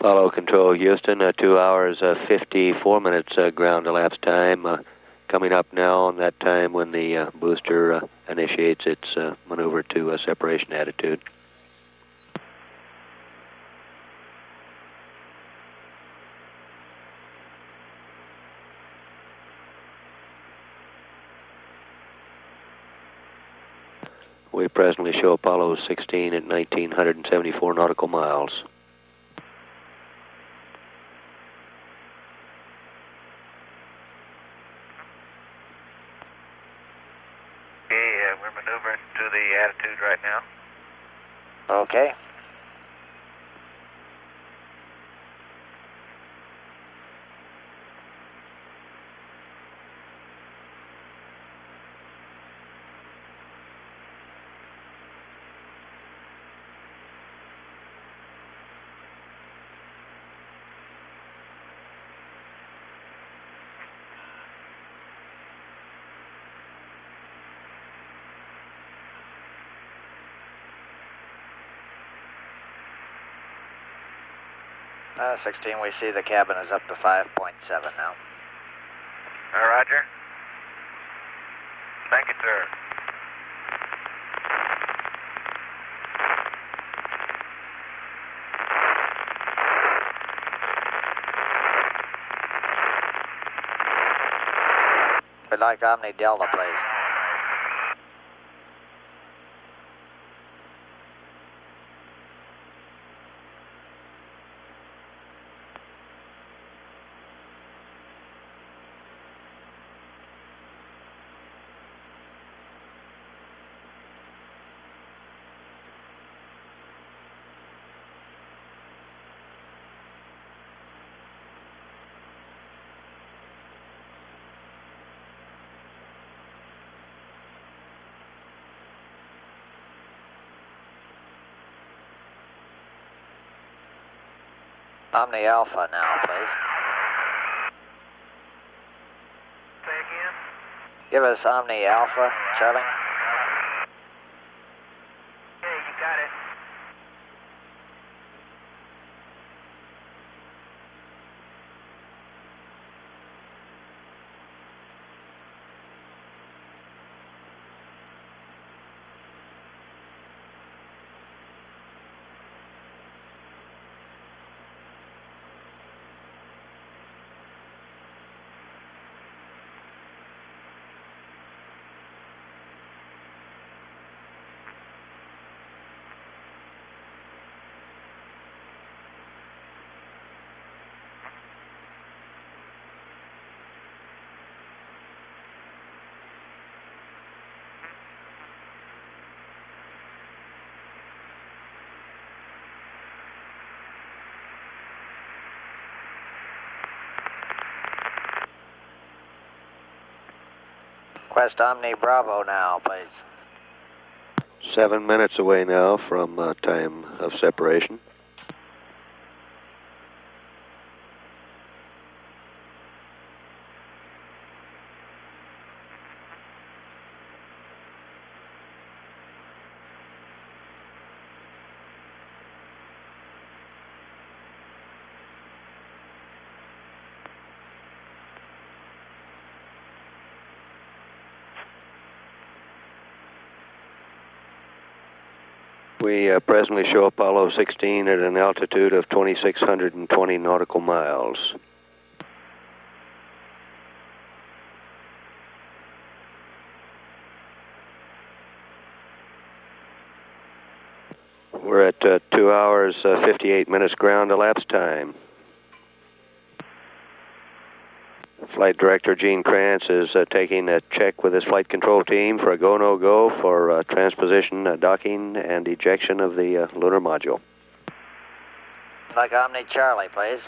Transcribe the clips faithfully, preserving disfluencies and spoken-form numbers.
Apollo Control Houston, uh, two hours, uh, fifty-four minutes uh, ground elapsed time. Uh, coming up now on that time when the uh, booster uh, initiates its uh, maneuver to uh, separation attitude. We presently show Apollo sixteen at one thousand nine hundred seventy-four nautical miles. Okay, uh, we're maneuvering to the attitude right now. Okay. Uh, sixteen, we see the cabin is up to five point seven now. Uh, Roger. Thank you, sir. We'd like Omni Delta, please. Omni Alpha now, please. Say again? Give us Omni Alpha, Charlie. Okay, you got it. Request Omni Bravo now, please. Seven minutes away now from uh, time of separation. We uh, presently show Apollo sixteen at an altitude of two thousand six hundred twenty nautical miles. We're at uh, two hours, uh, fifty-eight minutes ground elapsed time. Flight Director Gene Kranz is uh, taking a check with his flight control team for a go, no-go for uh, transposition, uh, docking, and ejection of the uh, lunar module. Like Omni Charlie, please.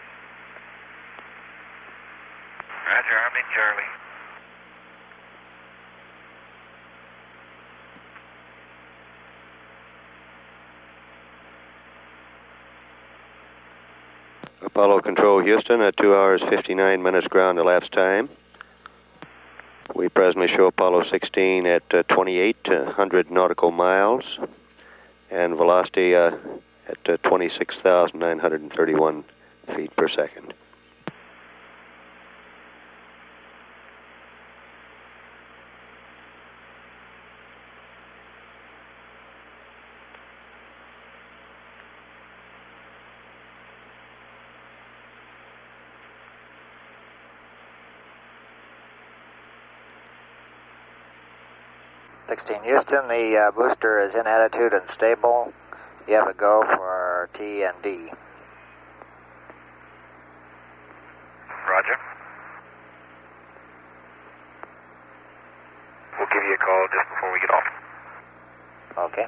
Roger, Omni Charlie. Apollo Control Houston at two hours, fifty-nine minutes ground elapsed time. We presently show Apollo sixteen at uh, twenty-eight hundred nautical miles and velocity uh, at uh, twenty-six thousand nine hundred thirty-one feet per second. sixteen Houston, the uh, booster is in attitude and stable. You have a go for T and D. Roger. We'll give you a call just before we get off. Okay.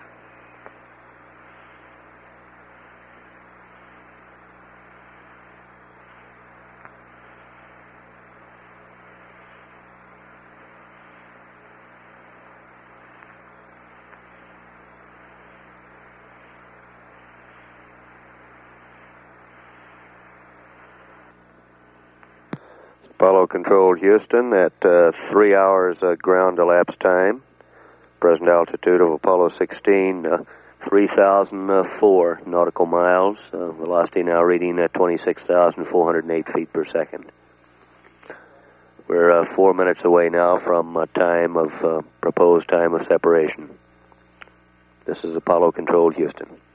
Apollo Control Houston at uh, three hours uh, ground elapsed time. Present altitude of Apollo sixteen, uh, three thousand four nautical miles. Uh, velocity now reading at twenty-six thousand four hundred eight feet per second. We're uh, four minutes away now from uh, time of uh, proposed time of separation. This is Apollo Control Houston.